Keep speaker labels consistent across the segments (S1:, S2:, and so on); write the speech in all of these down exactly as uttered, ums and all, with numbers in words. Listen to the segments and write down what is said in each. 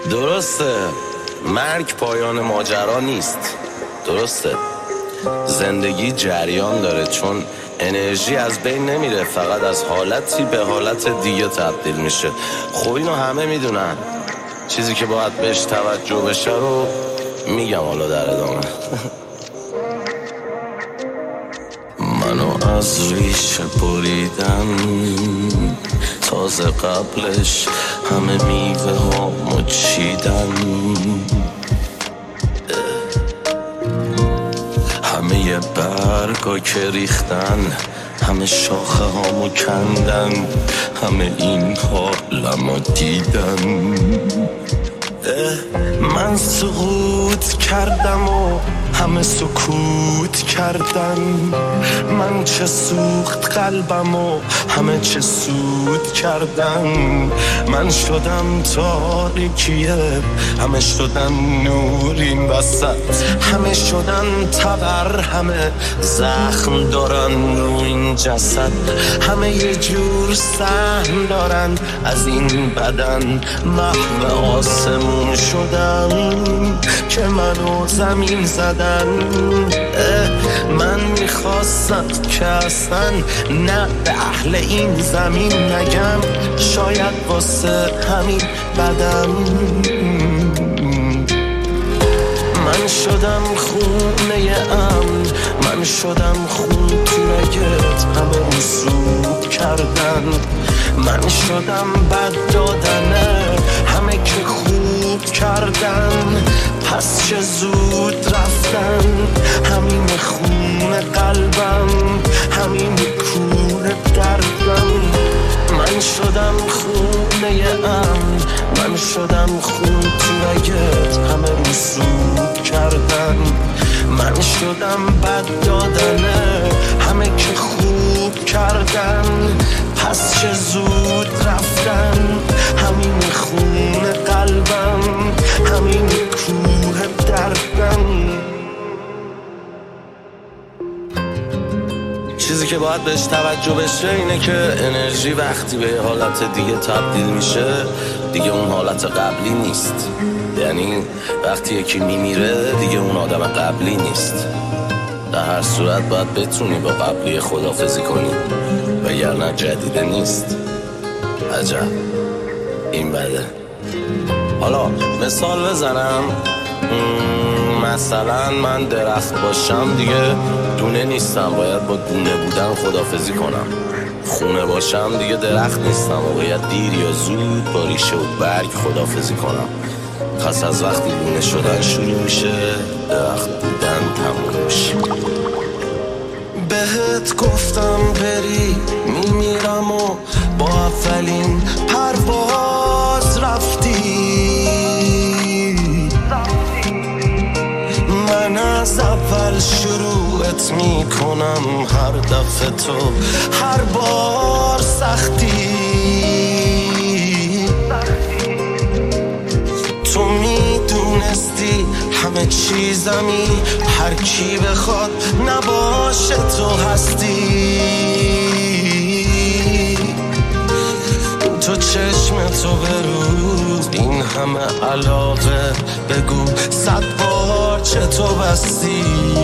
S1: درسته مرگ پایان ماجرا نیست، درسته زندگی جریان داره، چون انرژی از بین نمیره، فقط از حالتی به حالت دیگه تبدیل میشه. خب اینو همه میدونن، چیزی که باید بهش توجه بشه رو میگم حالا در ادامه. منو از ریشه بریدن، تازه قبلش همه میوه ها مچیدن، همه یه برگا که ریختن، همه شاخه هامو کندن، همه این حالمو دیدن. من سقوط کردم و همه سکوت کردن، من چه سوخت قلبم و همه چه سود کردن. من شدم تاریکیه، همه شدن نور این وسط، همه شدن تبر، همه زخم دارن رو این جسد، همه یه جور سهم دارن از این بدن. محو آسمون شدم که منو زمین زدن. من میخواستم که اصلا نه به اهل این زمین نگم، شاید واسه همین بدم. من شدم خونه امن، من شدم خون تو رگت، همه رسوب کردن. من شدم بد دادنه، همه که خوب کردن. پس چه زود رفتن، همین خون قلبم، همین کور دردم. من شدم خونه امن، من شدم خون تو رگت، همه رسوب کردن. من شدم بد دادنه، همه که خوب کردن. پس چه زود رفتن، همین خون قلبم، همین کوه دردم. چیزی که باید بهش توجه بشه اینه که انرژی وقتی به حالت دیگه تبدیل میشه دیگه اون حالت قبلی نیست. یعنی وقتی یکی میمیره دیگه اون آدم قبلی نیست. در هر صورت باید بتونی با قبلی خداحافظی کنی، وگرنه جدیده نیست. عجب این بده. حالا مثال بزنم، مثلا من درخت باشم دیگه دونه نیستم، باید با دونه بودن خداحافظی کنم. خونه باشم دیگه درخت نیستم و باید دیر یا زود با ریشه و برگ خداحافظی کنم. پس از وقتی دونه شدن شروع میشه، درخت بودن تموم میشه. بهت گفتم بری میمیرم و با اولین پرواز رفتی. من از اول شروعت میکنم هر دفعه، تو هر بار سختی. تو میدونستی همه چیزمی، هر کی بخواد نباشه تو هستی. تو چشم تو بروز این همه علاقه، بگو صد بار چطور بستی.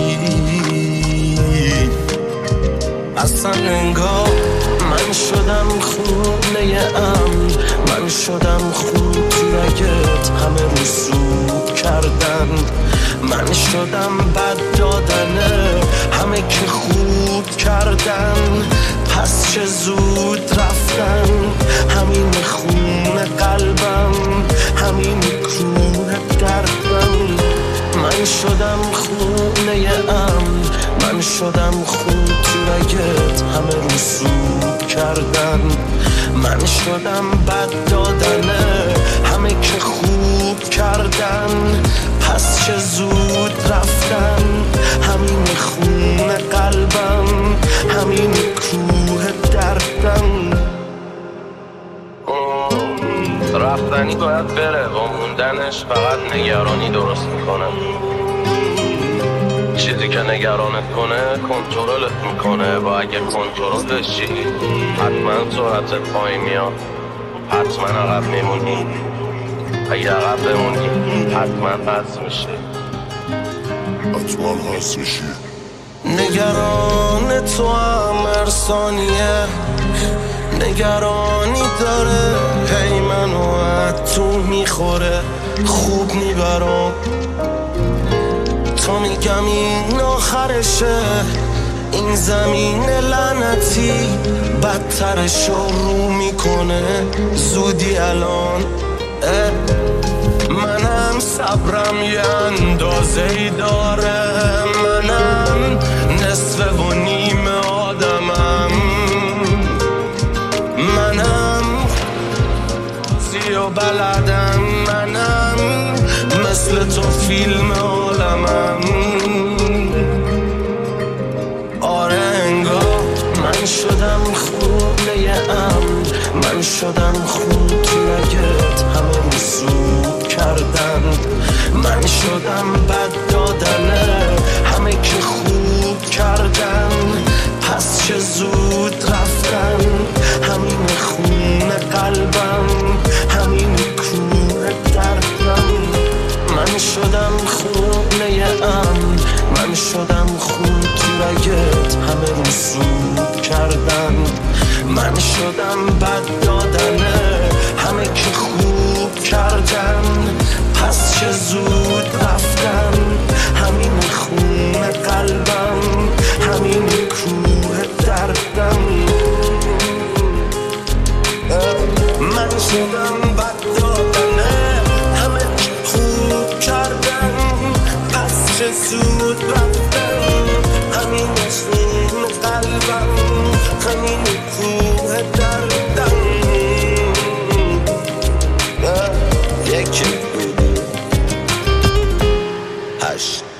S1: اصلا انگار من شدم خونه امن، من شدم خون تو رگت، همه رسوب کردن. من شدم بد دادنه، همه که خوب کردن. پس چه زود رفتن، همین خون قلبم، همین کوه دردم. من شدم خونه امن، من شدم خون تو رگت، همه رسوب کردن. من شدم بد دادنه، همه که خوب کردن. پس چه زود رفتن، همین خون قلبم، همین کوه دردم. رفتنی باید بره، با موندنش فقط نگرانی درست میکنه. چیزی که نگرانت کنه کنترلت میکنه و اگه کنترل بشی حتما سرعتت پایین میاد، حتما عقب میمونی. اگه عقب بمونی حتما هست میشه،
S2: حتما هست میشی.
S1: نگران تو هم هر ثانیه نگرانی داره، هی منو تو میخوره خوب میبرم. تا میگم این آخرشه، این زمین لعنتی بدترشو رو میکنه زودی الان. منم صبرم یه اندازه ای داره، منم نصف و نیم آدمم، منم زی و بلدم، منم مثل تو فیلم عالمم. آره انگار من شدم خونه امن، من شدم خون تو رگت همه رسوب کردن، من شدم بد دادنه همه که خوب کردن، پس چه زود رفتن همین خون قلبم، همین کوه دردم. من شدم خونه امن، من شدم خون تو رگت همه رسوب کردن، من شدم بد دادنه همه که خوب کردن، پس چه زود رفتن همین خون قلبم، همین کوه دردم. من شدم بد دادنه همه که خوب کردن، پس چه زود رفتن همین خون قلبم، همین کوه دردم. یکی بود هشت